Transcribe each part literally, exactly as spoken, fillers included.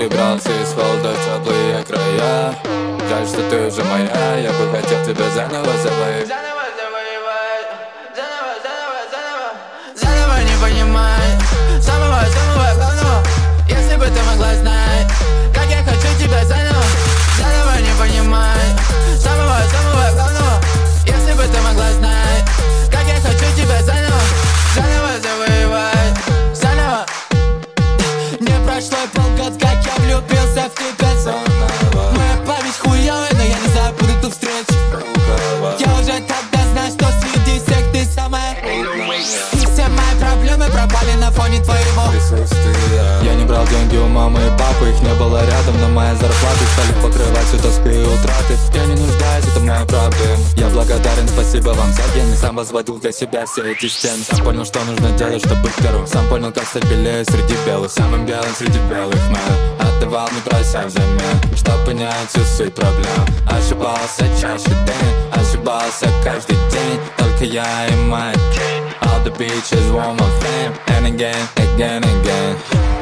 перебрался из холода в теплые края. Жаль, что ты уже моя, я бы хотел тебя заново завоевать. Заново завоевать, заново, заново, заново. Заново не понимай, самого, самого главного. Если бы ты могла знать, как я хочу тебя заново. Заново не понимай, самого, самого главного. Если бы ты могла знать, как я хочу тебя заново. Заново завоевать, заново. Не прошло полгода, как я влюбился в тебя заново. Моя память хуёвая, но я не забуду ту встречу. Я уже тогда знаю, что среди всех ты самая. И все мои проблемы пропали на фоне твоего присутствия. Я не брал деньги у мамы и папы, их не было рядом, но мои зарплаты стали покрывать всю тоску и утраты. Я не нуждаюсь, это моя проблема. Я благодарен, спасибо вам за гены. Сам возводил для себя все эти стены. Сам понял, что нужно делать, чтобы быть первым. Сам понял, как стать белее среди белых. Самым белым среди белых man. Отдавал, не прося взамен, чтоб понять всю суть проблем. Ошибался чаще день, ошибался каждый день. Только я и моя тень. All the bitches want my fame. And again, again, again.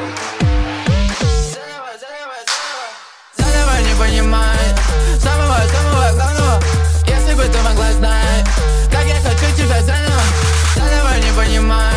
Заново, заново, заново. Заново не понимай, самого, самого главного. Если бы ты могла знать, как я хочу тебя заново. Заново не понимай.